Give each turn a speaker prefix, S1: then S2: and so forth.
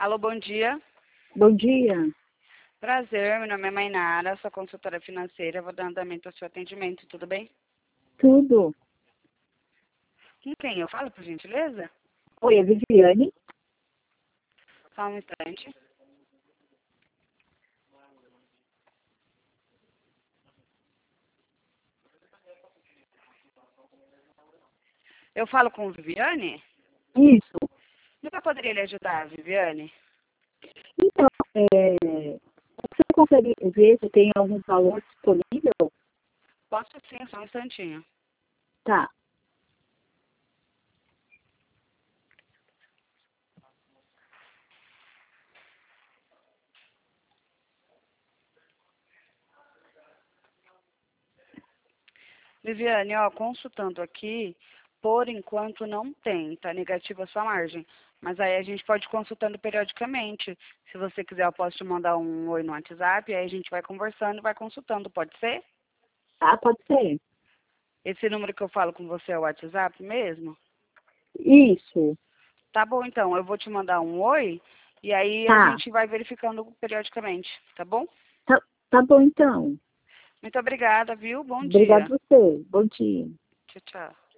S1: Alô, bom dia.
S2: Bom dia.
S1: Prazer, meu nome é Mainara, sou consultora financeira, vou dar andamento ao seu atendimento, tudo bem?
S2: Tudo?
S1: Com quem eu falo, por gentileza?
S2: Oi, é Viviane?
S1: Só um instante. Eu falo com Viviane?
S2: Isso.
S1: Nunca poderia lhe ajudar, Viviane?
S2: Então, você consegue ver se tem algum valor disponível?
S1: Posso sim, só um instantinho.
S2: Tá.
S1: Viviane, ó, consultando aqui, por enquanto não tem, tá negativa a sua margem. Mas aí a gente pode ir consultando periodicamente. Se você quiser, eu posso te mandar um oi no WhatsApp, aí a gente vai conversando e vai consultando, pode ser?
S2: Ah, pode ser.
S1: Esse número que eu falo com você é o WhatsApp mesmo?
S2: Isso.
S1: Tá bom, então, eu vou te mandar um oi e aí a
S2: Tá.
S1: gente vai verificando periodicamente, tá bom?
S2: Tá bom, então.
S1: Muito obrigada, viu? Bom
S2: Obrigada
S1: dia.
S2: a você. Bom dia.
S1: Tchau, tchau.